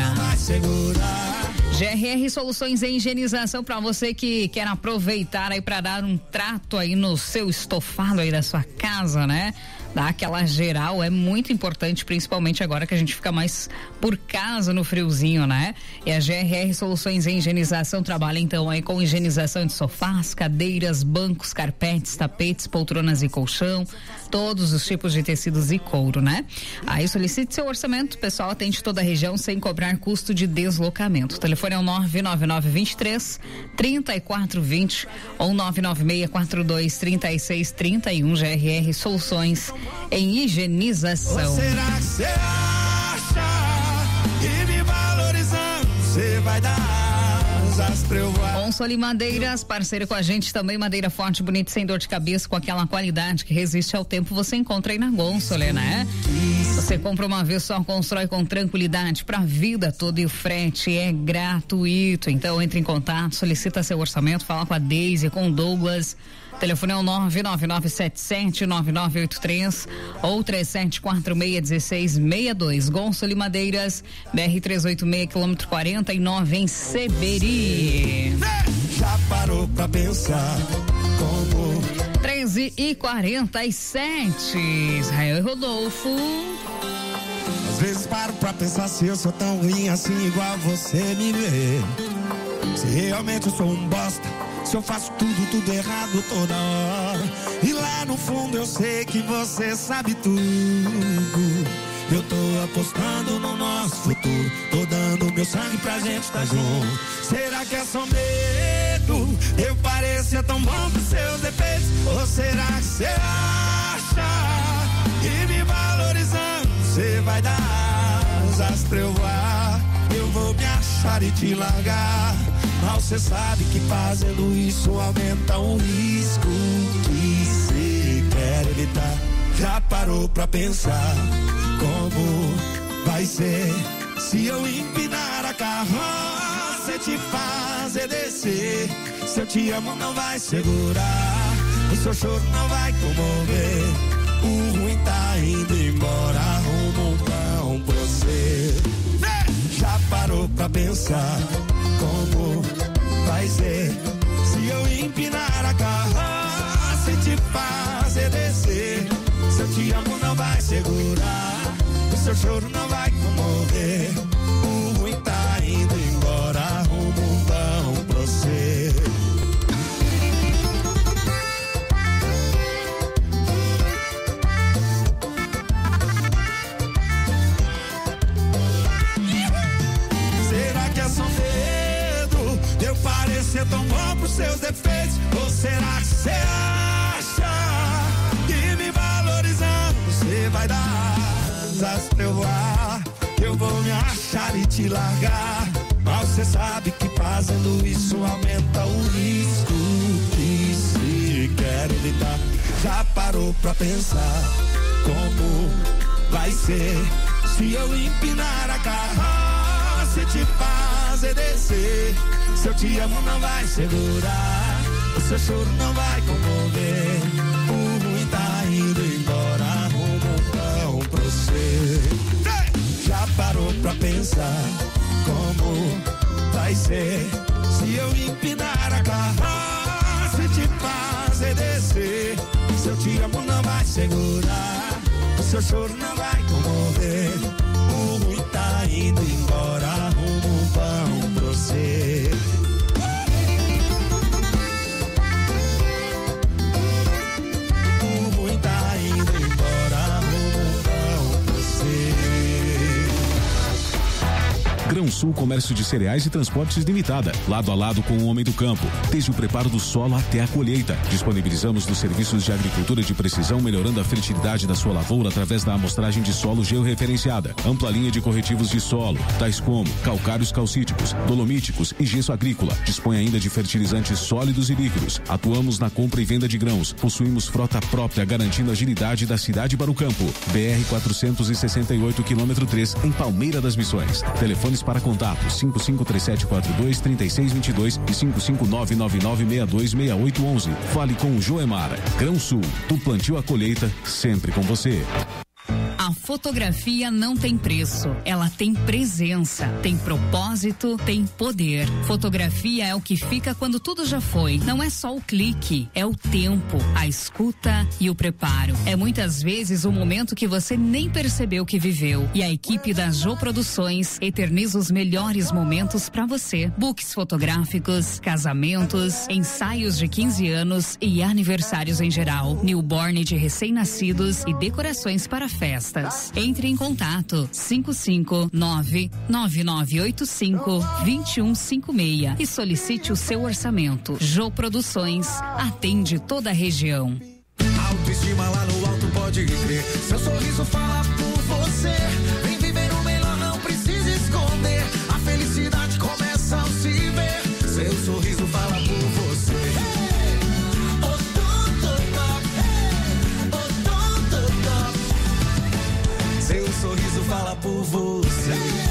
G R R Soluções em Higienização, para você que quer aproveitar aí para dar um trato aí no seu estofado aí da sua casa, né? Dar aquela geral é muito importante, principalmente agora que a gente fica mais por casa no friozinho, né? E a G R R Soluções em Higienização trabalha então aí com higienização de sofás, cadeiras, bancos, carpetes, tapetes, poltronas e colchão, todos os tipos de tecidos e couro, né? Aí solicite seu orçamento, o pessoal atende toda a região sem cobrar custo de deslocamento. O telefone é o nove nove nove dois três, três quatro dois zero ou nove nove seis quatro dois, três seis três um. G R R Soluções em Higienização.
Ou será que você acha que me valorizando você vai dar asas pra eu voar?
Console Madeiras, parceiro com a gente também, madeira forte, bonita, sem dor de cabeça, com aquela qualidade que resiste ao tempo, você encontra aí na Console, né? Você compra uma vez só, constrói com tranquilidade pra vida toda, e o frete é gratuito. Então entre em contato, solicita seu orçamento, fala com a Deise, com o Douglas. Telefone é o nove nove nove sete sete nove nove oito três ou três sete quatro seis um seis seis dois. Gonçalo Madeiras, B R trezentos e oitenta e seis, quilômetro quarenta e nove, em Seberi.
Já parou pra pensar como
treze onze e quarenta e sete. Israel e Rodolfo.
Às vezes paro pra pensar se eu sou tão ruim assim, igual você me vê. Se realmente eu sou um bosta, se eu faço tudo, tudo errado toda hora. E lá no fundo eu sei que você sabe tudo. Eu tô apostando no nosso futuro, tô dando meu sangue pra gente estar junto. Será que é só medo? Eu parecia tão bom pros seus defeitos. Ou será que você acha que me valorizando você vai dar asas pra eu voar? Eu vou me achar e te largar. Mal cê sabe que fazendo isso aumenta o risco que cê quer evitar. Já parou pra pensar como vai ser se eu empinar a carroça e te fazer descer? Se eu te amo não vai segurar, o seu choro não vai comover. O ruim tá indo embora, arruma um pão pra você. Já parou pra pensar como vai ser se eu empinar a carroça e te fazer descer? Se eu te amo não vai segurar, o seu choro não vai comover. O ruim tá indo embora, arruma um pão pra você. Será que é só medo de eu parecer tão bom pros seus defeitos? Ou será que você acha que me valorizando você vai dar asas pra eu voar? Eu vou me achar e te largar. Mas você sabe que fazendo isso aumenta o risco que se quer evitar. Já parou pra pensar como vai ser se eu empinar a carroça e te fazer descer? Se eu te amo não vai segurar, o seu choro não vai comover. O ruim tá indo embora, arruma um pão pra você. Já parou pra pensar como vai ser se eu empinar a carroça e te fazer descer? Se eu te amo não vai segurar, o seu choro não vai comover. O ruim tá indo embora, arruma um pão pra você. O ruim tá indo embora, arruma um pão pra você.
Grão Sul Comércio de Cereais e Transportes Limitada, lado a lado com o homem do campo, desde o preparo do solo até a colheita. Disponibilizamos nos serviços de agricultura de precisão, melhorando a fertilidade da sua lavoura através da amostragem de solo georreferenciada. Ampla linha de corretivos de solo, tais como calcários calcíticos, dolomíticos e gesso agrícola. Dispõe ainda de fertilizantes sólidos e líquidos. Atuamos na compra e venda de grãos. Possuímos frota própria, garantindo a agilidade da cidade para o campo. B R quatrocentos e sessenta e oito, quilômetro três, em Palmeira das Missões. Telefones para contato cinco cinco três sete quatro dois, três seis dois dois e cinco cinco nove nove nove seis dois seis oito um um. Fale com o Joemar. Grão Sul, do plantio à colheita, sempre com você.
A fotografia não tem preço, ela tem presença, tem propósito, tem poder. Fotografia é o que fica quando tudo já foi. Não é só o clique, é o tempo, a escuta e o preparo. É muitas vezes o momento que você nem percebeu que viveu. E a equipe da Jô Produções eterniza os melhores momentos para você. Books fotográficos, casamentos, ensaios de quinze anos e aniversários em geral. Newborn de recém-nascidos e decorações para festas. Entre em contato cinco cinco nove nove nove oito cinco dois um cinco seis e solicite o seu orçamento. Jô Produções atende toda a região.
Autoestima lá no alto, pode crer. Seu sorriso fala por você. Vem viver o melhor, não precisa esconder. A felicidade começa ao se ver. Seu sorriso fala por você. Seu sorriso fala por você.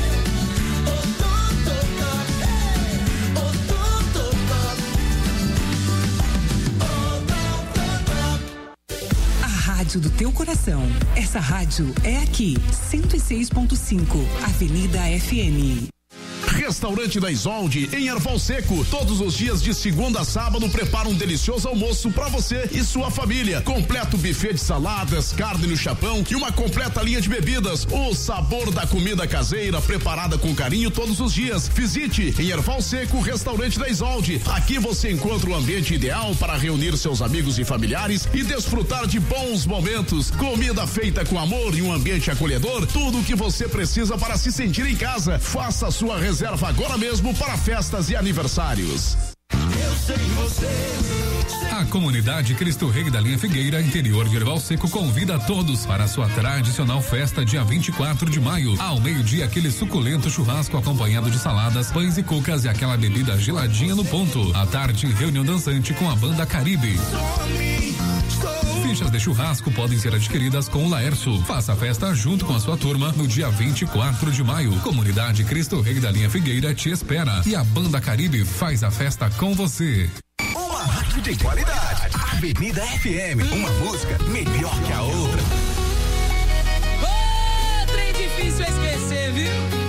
A rádio do teu coração. Essa rádio é aqui, cento e seis ponto cinco, Avenida F M.
Restaurante da Isolde, em Erval Seco. Todos os dias de segunda a sábado prepara um delicioso almoço para você e sua família. Completo buffet de saladas, carne no chapão e uma completa linha de bebidas. O sabor da comida caseira preparada com carinho todos os dias. Visite em Erval Seco, Restaurante da Isolde. Aqui você encontra o ambiente ideal para reunir seus amigos e familiares e desfrutar de bons momentos. Comida feita com amor e um ambiente acolhedor. Tudo o que você precisa para se sentir em casa. Faça sua reserva agora mesmo para festas e aniversários.
Eu sei você.
A comunidade Cristo Rei da Linha Figueira, interior de Erval Seco, convida a todos para a sua tradicional festa dia vinte e quatro de maio. Ao meio-dia, aquele suculento churrasco acompanhado de saladas, pães e cucas e aquela bebida geladinha no ponto. À tarde, reunião dançante com a banda Caribe. Fichas de churrasco podem ser adquiridas com o Laércio. Faça a festa junto com a sua turma no dia vinte e quatro de maio. Comunidade Cristo Rei da Linha Figueira te espera e a banda Caribe faz a festa com você.
Uma rádio de qualidade. Avenida F M. Uma música melhor que a outra.
Ô, trem difícil esquecer, viu?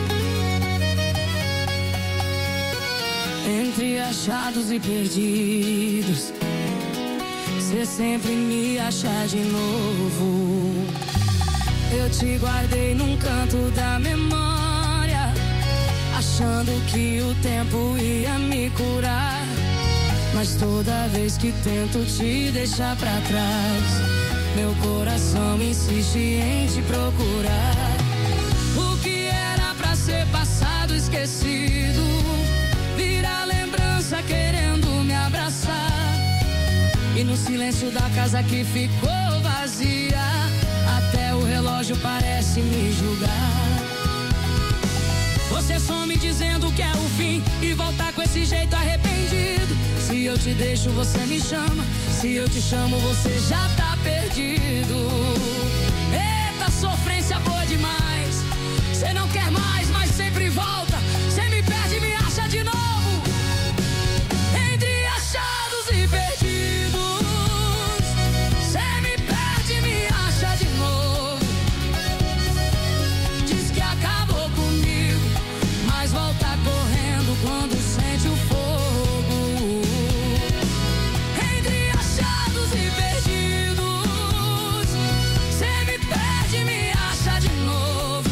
Entre achados e perdidos, cê sempre me acha de novo. Eu te guardei num canto da memória, achando que o tempo ia me curar. Mas toda vez que tento te deixar pra trás, meu coração insiste em te procurar. O que era pra ser passado, esquecido, vira lembrança querendo me abraçar. E no silêncio da casa que ficou vazia, até o relógio parece me julgar. Você some dizendo que é o fim e voltar com esse jeito arrependido. Se eu te deixo, você me chama. Se eu te chamo, você já tá perdido. Eita, sofrência boa demais. Cê não quer mais, mas sempre volta. Cê me perde e me acha de novo. Entre achados e perdidos, cê me perde e me acha de novo. Diz que acabou comigo, mas volta correndo quando sente o fogo. Entre achados e perdidos, cê me perde e me acha de novo.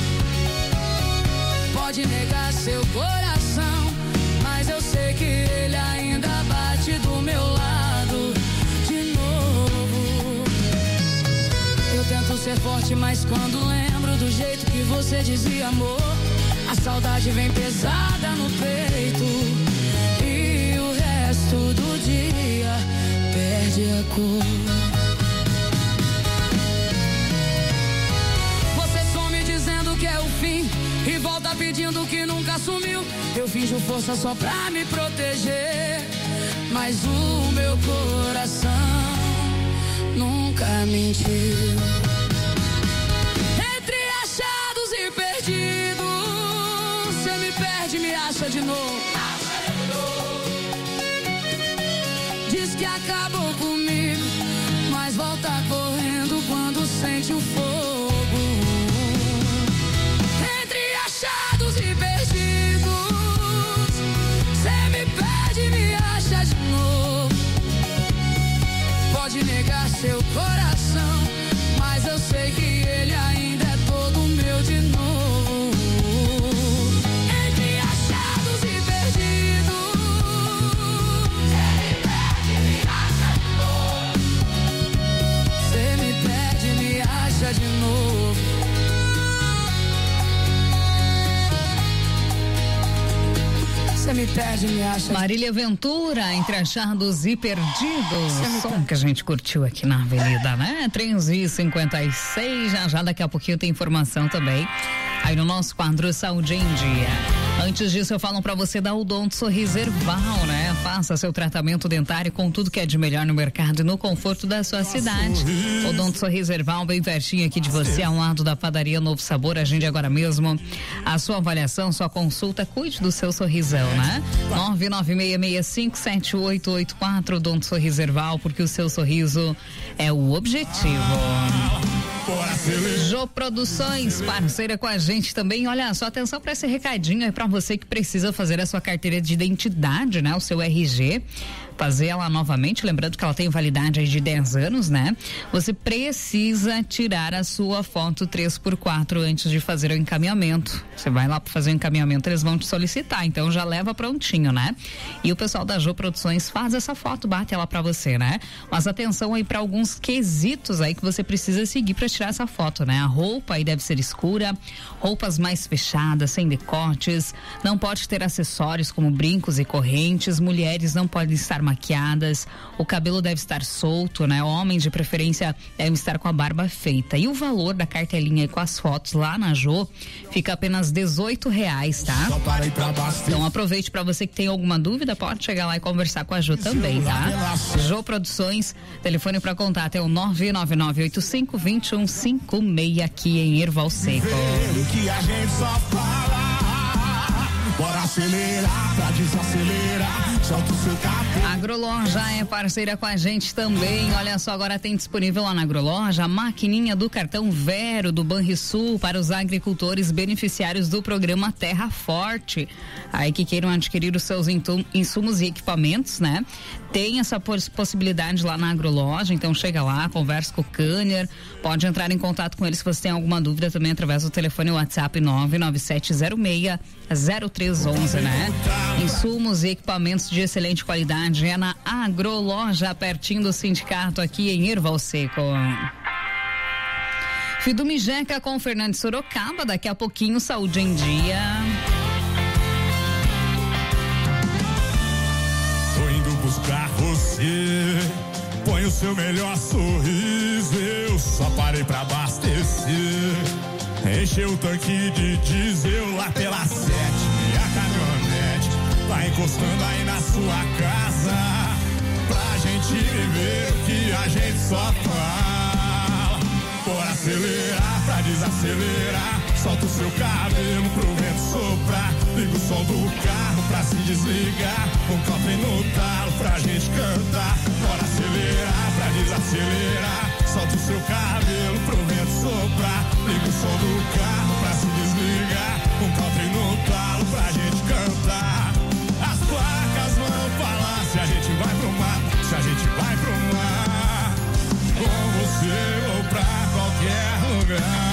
Pode negar seu coração, mas eu sei que ele ainda bate do meu lado de novo. Eu tento ser forte, mas quando lembro do jeito que você dizia amor, a saudade vem pesada no peito e o resto do dia perde a cor. Você some dizendo que é o fim e volta pedindo que nunca sumiu. Eu finjo força só pra me proteger, mas o meu coração nunca mentiu. Entre achados e perdidos, cê me perde e me acha de novo. Diz que acabou comigo, mas volta correndo quando sente o fogo. Entre achados e perdidos, cê me perde e me acha de novo. Pode negar seu coração, mas eu sei que ele ainda é todo meu de novo. Entre achados e perdidos, cê me perde e me acha de novo. Cê me perde e me acha de novo. Cê me perde e me acha de novo.
Marília Ventura, entre achados e perdidos. Som que a gente curtiu aqui na Avenida, né? treze e cinquenta e seis. Já já daqui a pouquinho tem informação também aí no nosso quadro Saúde em Dia. Antes disso, eu falo pra você da Odonto Sorriso Herbal, né? Faça seu tratamento dentário com tudo que é de melhor no mercado e no conforto da sua cidade. Odonto Sorriso Herbal, bem pertinho aqui de você, ao lado da padaria Novo Sabor. Agende agora mesmo a sua avaliação, sua consulta, cuide do seu sorrisão, né? nove nove seis seis cinco sete oito oito quatro, Odonto Sorriso Herbal, porque o seu sorriso é o objetivo. Jô Produções, parceira com a gente também. Olha só, atenção para esse recadinho aí para você que precisa fazer a sua carteira de identidade, né? O seu R G. Fazer ela novamente, lembrando que ela tem validade aí de dez anos, né? Você precisa tirar a sua foto três por quatro antes de fazer o encaminhamento. Você vai lá para fazer o encaminhamento, eles vão te solicitar, então já leva prontinho, né? E o pessoal da Jô Produções faz essa foto, bate ela para você, né? Mas atenção aí para alguns quesitos aí que você precisa seguir para tirar essa foto, né? A roupa aí deve ser escura, roupas mais fechadas, sem decotes, não pode ter acessórios como brincos e correntes, mulheres não podem estar maquiadas, o cabelo deve estar solto, né? Homens de preferência devem estar com a barba feita. E o valor da cartelinha aí com as fotos lá na Jô fica apenas dezoito reais, tá? Então aproveite para você que tem alguma dúvida, pode chegar lá e conversar com a Jô também, tá? Jô Produções, telefone para contato é o nove nove nove oito cinco dois um cinco seis aqui em Erval Seco.
Que a gente só fala. Bora acelerar pra desacelerar. Solta o seu cabelo.
A Agroloja é parceira com a gente também. Olha só, agora tem disponível lá na Agroloja a maquininha do cartão Vero do Banrisul para os agricultores beneficiários do programa Terra Forte. Aí que queiram adquirir os seus insumos e equipamentos, né? Tem essa possibilidade lá na Agroloja, então chega lá, conversa com o Cânier, pode entrar em contato com eles se você tem alguma dúvida também através do telefone WhatsApp nove nove sete zero seis zero três um um, né? Insumos e equipamentos de excelente qualidade é na Agroloja, pertinho do sindicato aqui em Erval Seco. Fidumijeca com Fernando Sorocaba, daqui a pouquinho Saúde em Dia.
Tô indo buscar você, põe o seu melhor sorriso, eu só parei pra abastecer. Encheu o tanque de diesel lá pela sete e a caminhonete tá encostando aí na sua casa. Pra gente viver o que a gente só fala. Bora acelerar pra desacelerar. Solta o seu cabelo pro vento soprar. Liga o som do carro pra se desligar. Um copo no talo pra gente cantar. Bora acelerar pra desacelerar. Solta o seu cabelo pro vento soprar. Liga o som do carro pra se desligar. Um copo no talo pra gente cantar. As placas vão falar se a gente vai pro mar, se a gente vai pro mar. Com você ou pra qualquer lugar.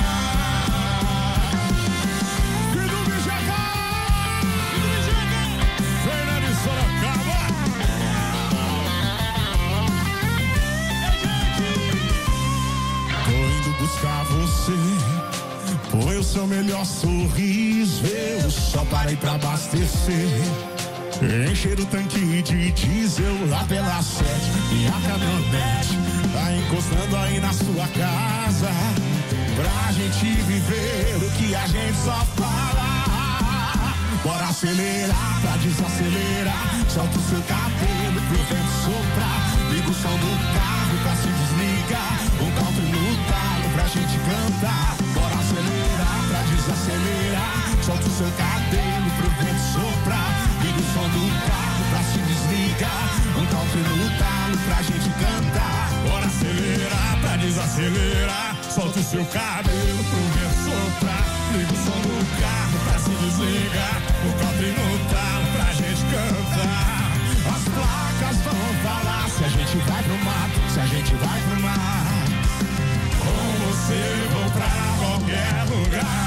Buscar você, põe o seu melhor sorriso, eu só parei pra abastecer. Encher o tanque de diesel lá pela sete e a caminhonete tá encostando aí na sua casa. Pra gente viver o que a gente só fala. Bora acelerar pra desacelerar. Solta o seu cabelo pro vento soprar. Liga o som do carro pra se desligar. Um country no talo pra gente cantar. Bora acelerar pra desacelerar. Solta o seu cabelo pro vento soprar. Liga o som do carro pra se desligar. Um country no talo pra gente cantar. Bora acelerar pra desacelerar. Solta o seu cabelo pro vento soprar. Liga o som do carro pra se desligar. Um country no talo pra gente cantar. As placas vão falar se a gente vai pro mato, se a gente vai pro mar. Com você eu vou pra qualquer lugar.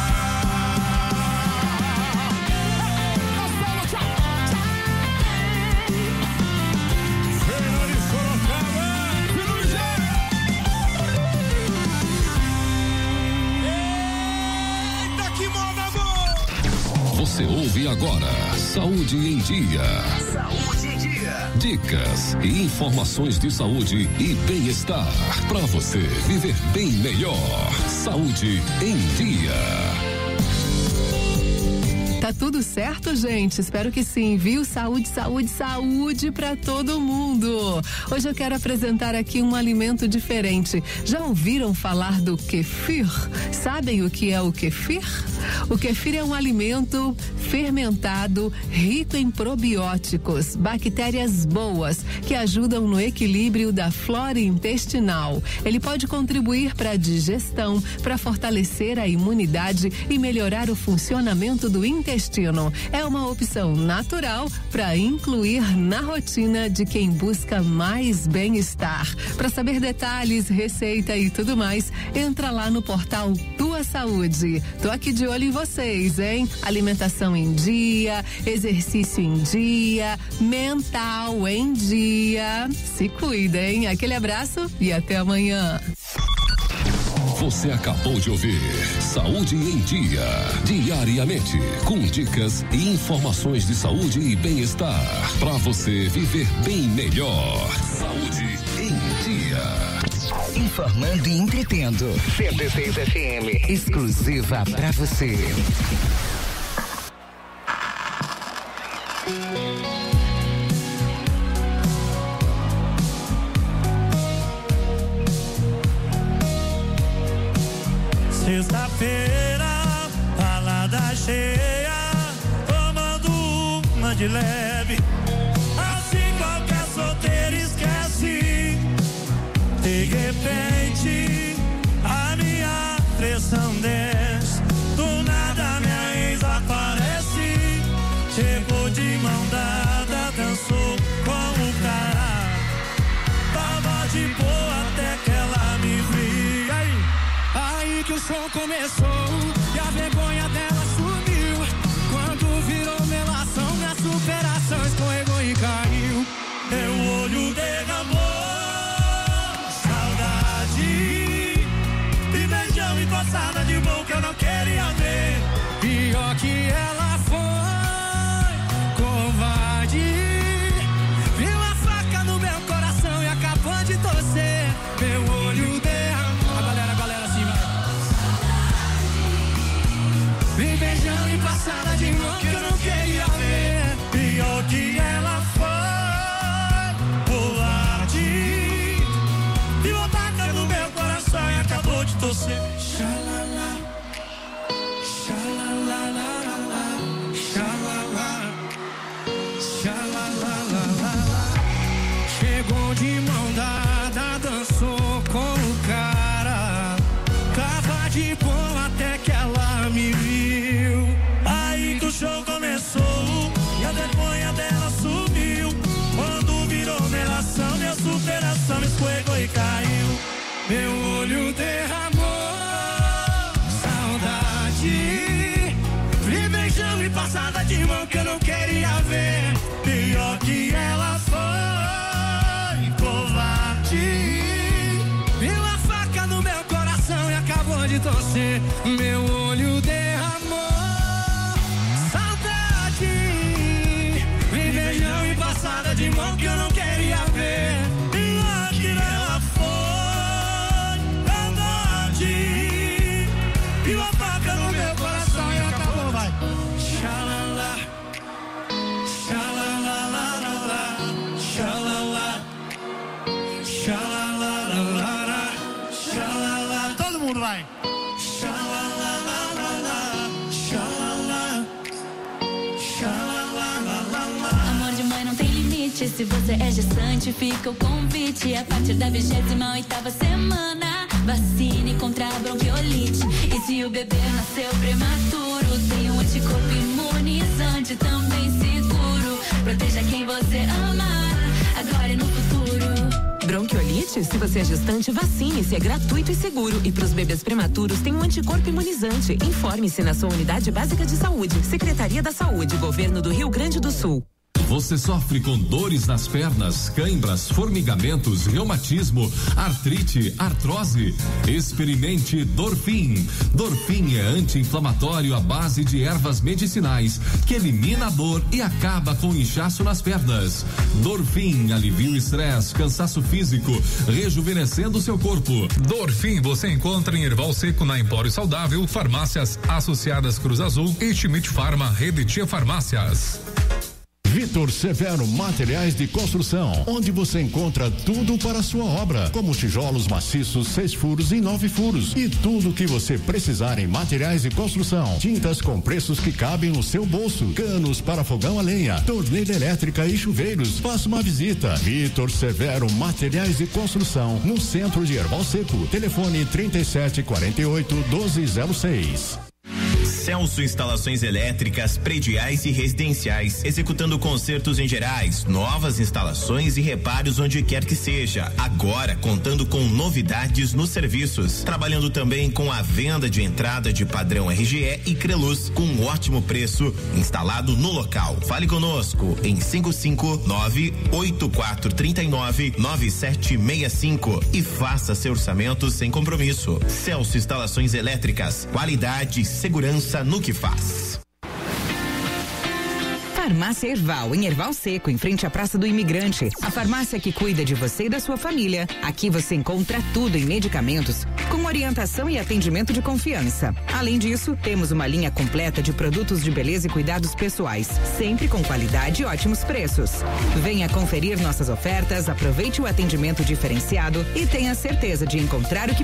Eita, que moda boa!
Você ouve agora Saúde em Dia.
Saúde em Dia.
Dicas e informações de saúde e bem-estar para você viver bem melhor. Saúde em Dia.
Tá tudo certo, gente? Espero que sim, viu? Saúde, saúde, saúde pra todo mundo. Hoje eu quero apresentar aqui um alimento diferente. Já ouviram falar do kefir? Sabem o que é o kefir? O kefir é um alimento fermentado, rico em probióticos, bactérias boas, que ajudam no equilíbrio da flora intestinal. Ele pode contribuir para a digestão, para fortalecer a imunidade e melhorar o funcionamento do intestino. É uma opção natural para incluir na rotina de quem busca mais bem-estar. Para saber detalhes, receita e tudo mais, entra lá no portal Tua Saúde. Tô aqui de olho em vocês, hein? Alimentação em dia, exercício em dia, mental em dia. Se cuidem. Aquele abraço e até amanhã.
Você acabou de ouvir Saúde em Dia. Diariamente, com dicas e informações de saúde e bem-estar. Para você viver bem melhor. Saúde em Dia.
Informando e entretendo. cento e seis F M. Exclusiva pra você.
Sexta-feira, balada cheia, tomando uma de leve. Assim qualquer solteiro esquece. De repente, a minha pressão desce. Do nada minha ex aparece. Chegou de mão dada, dançou com o cara. Tava de boa até que ela me viu. Aí, aí que o show começou e a vergonha dela sumiu. Quando virou melação, minha superação escorregou e caiu. Meu olho derramou saudade e beijão e coçada de mão que eu não queria ver. Pior que ela foi covarde. Viu a faca no meu coração e acabou de torcer. Meu olho derramou. A galera, a galera assim vai. Me beijão e passada de mão que eu não queria ver. Pior que ela foi covarde. Viu a faca no meu coração e acabou de torcer. Xalala, xalala. Chegou de mão dada, dançou com o cara. Tava de boa até que ela me viu. Aí que o show começou e a vergonha dela sumiu. Quando virou melação, minha superação escorregou e caiu. Meu olho derramou saudade. Me beijão e passada de mão que eu não queria ver. Pior que ela foi covarde. Viu a faca no meu coração e acabou de torcer. Meu olho derramou saudade. Me beijão e passada de mão que eu não queria ver. Pior que ela foi covarde. Viu a faca no meu coração e acabou, vai. Xalala, xalala, xalala, xalala, xalala. Todo mundo vai. Xalala, xalala, xalala.
Amor de mãe não tem limite. Se você é gestante, fica o convite. A partir da vigésima oitava semana, vacine contra a bronquiolite. E se o bebê nasceu prematuro, tem um anticorpo imunizante também seguro. Proteja quem você amar, agora e no futuro.
Bronquiolite? Se você é gestante, vacine-se, é gratuito e seguro. E para os bebês prematuros tem um anticorpo imunizante. Informe-se na sua unidade básica de saúde. Secretaria da Saúde, Governo do Rio Grande do Sul.
Você sofre com dores nas pernas, cãibras, formigamentos, reumatismo, artrite, artrose? Experimente Dorfin. Dorfin é anti-inflamatório à base de ervas medicinais que elimina a dor e acaba com o inchaço nas pernas. Dorfin alivia o estresse, cansaço físico, rejuvenescendo seu corpo.
Dorfin você encontra em Erval Seco, na Empório Saudável, Farmácias Associadas Cruz Azul e Schmidt Farma, Rede Tia Farmácias.
Vitor Severo Materiais de Construção, onde você encontra tudo para a sua obra, como tijolos maciços, seis furos e nove furos e tudo que você precisar em materiais de construção. Tintas com preços que cabem no seu bolso, canos para fogão a lenha, torneira elétrica e chuveiros. Faça uma visita. Vitor Severo Materiais de Construção, no centro de Erval Seco. Telefone trinta e sete, quarenta e oito, doze zero seis.
Celso Instalações Elétricas, Prediais e Residenciais, executando consertos em gerais, novas instalações e reparos onde quer que seja. Agora contando com novidades nos serviços, trabalhando também com a venda de entrada de padrão R G E e Creluz com um ótimo preço, instalado no local. Fale conosco em cinco cinco nove, oito quatro três nove, nove sete seis cinco e faça seu orçamento sem compromisso. Celso Instalações Elétricas, qualidade e segurança no que faz.
Farmácia Erval, em Erval Seco, em frente à Praça do Imigrante. A farmácia que cuida de você e da sua família. Aqui você encontra tudo em medicamentos, com orientação e atendimento de confiança. Além disso, temos uma linha completa de produtos de beleza e cuidados pessoais, sempre com qualidade e ótimos preços. Venha conferir nossas ofertas, aproveite o atendimento diferenciado e tenha certeza de encontrar o que